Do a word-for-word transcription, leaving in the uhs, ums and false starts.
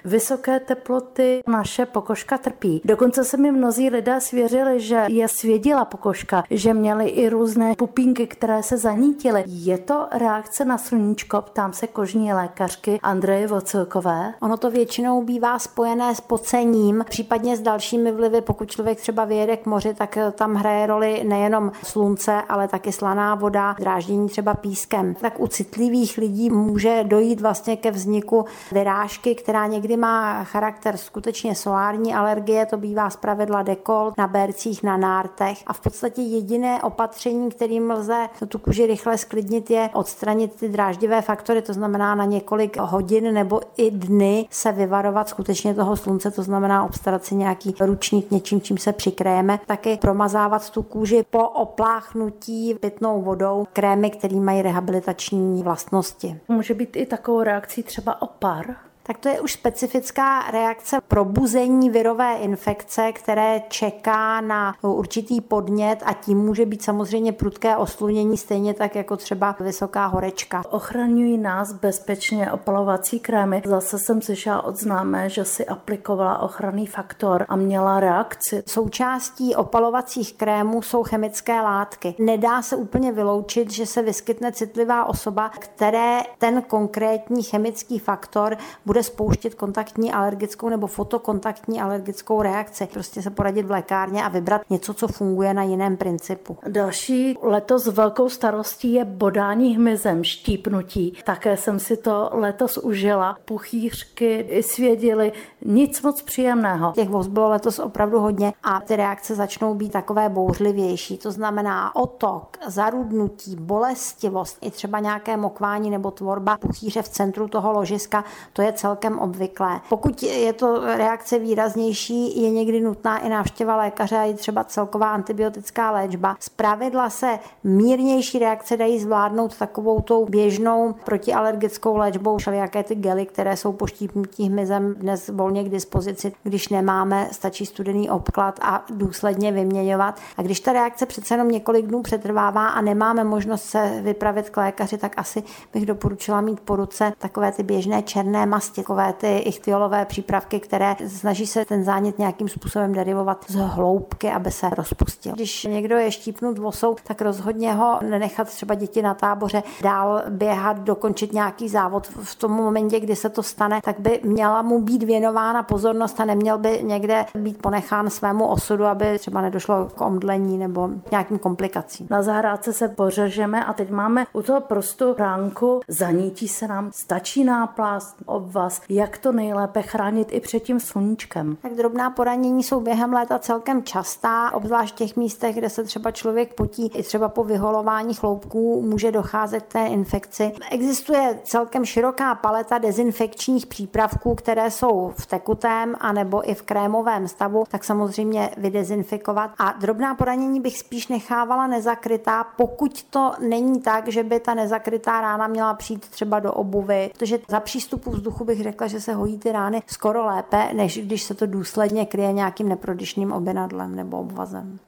vysoké teploty naše pokožka trpí. Dokonce se mi mnozí lidé svěřili, že je svědila pokožka, že měli i různé pupínky, které se zanítily. Je to reakce na sluníčko? Ptám se kožní lékařky Andreje Vocilkové. Ono to většinou bývá spojené s pocením, případně s dalšími vlivy. Pokud člověk třeba vyjede k moři, tak tam hraje roli nejenom slunce, ale taky slaná voda, dráždění třeba pískem. Tak u citlivých lidí může dojít vlastně ke vzniku vyrážky, která někdy má charakter skutečně solární alergie, to bývá zpravidla dekolt na bercích, na nártech a v podstatě jediné opatření, kterým lze tu kůži rychle sklidnit, je odstranit ty dráždivé faktory, to znamená na několik hodin nebo i dny se vyvarovat skutečně toho slunce, to znamená obstarat si nějaký ručník něčím, čím se přikrajeme, taky promazávat tu kůži po opláchnutí pitnou vodou, krémy, které mají rehabilitační vlastnosti. Může být i takovou reakcí třeba opar? Tak to je už specifická reakce probuzení virové infekce, které čeká na určitý podnět a tím může být samozřejmě prudké oslunění, stejně tak jako třeba vysoká horečka. Ochraňují nás bezpečně opalovací krémy. Zase jsem slyšela od známé, že si aplikovala ochranný faktor a měla reakci. Součástí opalovacích krémů jsou chemické látky. Nedá se úplně vyloučit, že se vyskytne citlivá osoba, které ten konkrétní chemický faktor bude spouštět kontaktní alergickou nebo fotokontaktní alergickou reakci. Prostě se poradit v lékárně a vybrat něco, co funguje na jiném principu. Další letos velkou starostí je bodání hmyzem, štípnutí. Také jsem si to letos užila. Puchýřky i svědily, nic moc příjemného. Těch voz bylo letos opravdu hodně a ty reakce začnou být takové bouřlivější. To znamená otok, zarudnutí, bolestivost, i třeba nějaké mokvání nebo tvorba puchýře v centru toho ložiska, to je celkem obvyklé. Pokud je to reakce výraznější, je někdy nutná i návštěva lékaře a i třeba celková antibiotická léčba. Zpravidla se mírnější reakce dají zvládnout takovou tou běžnou protialergickou léčbou, všelijaké ty gely, které jsou po štípnutí hmyzem dnes volně k dispozici. Když nemáme, stačí studený obklad a důsledně vyměňovat. A když ta reakce přece jenom několik dnů přetrvává a nemáme možnost se vypravit k lékaři, tak asi bych doporučila mít po ruce takové ty běžné černé masti, takové ty ichtiolové přípravky, které snaží se ten zánět nějakým způsobem derivovat z hloubky, aby se rozpustil. Když někdo je štípnut vosou, tak rozhodně ho nenechat třeba děti na táboře dál běhat, dokončit nějaký závod. V tom momentě, kdy se to stane, tak by měla mu být věnována pozornost a neměl by někde být ponechán svému osudu, aby třeba nedošlo k omdlení nebo nějakým komplikacím. Na zahrádce se pořežeme a teď máme u toho prostu ránku, zanítí se nám, stačí náplast, obvaz, jak to nejlépe chránit i před tím sluníčkem. Tak drobná poranění jsou během léta celkem častá, obzvlášť v těch místech, kde se třeba člověk potí, i třeba po vyholování chloupků může docházet k té infekci. Existuje celkem široká paleta dezinfekčních přípravků, které jsou v tekutém anebo i v krémovém stavu, tak samozřejmě vydezinfikovat. A drobná poranění bych spíš nechávala nezakrytá, pokud to není tak, že by ta nezakrytá rána měla přijít třeba do obuvy, protože za přístupu vzduchu bych řekla, že se hojí ty rány skoro lépe, než když se to důsledně kryje nějakým neprodyšným obinadlem nebo obvazem.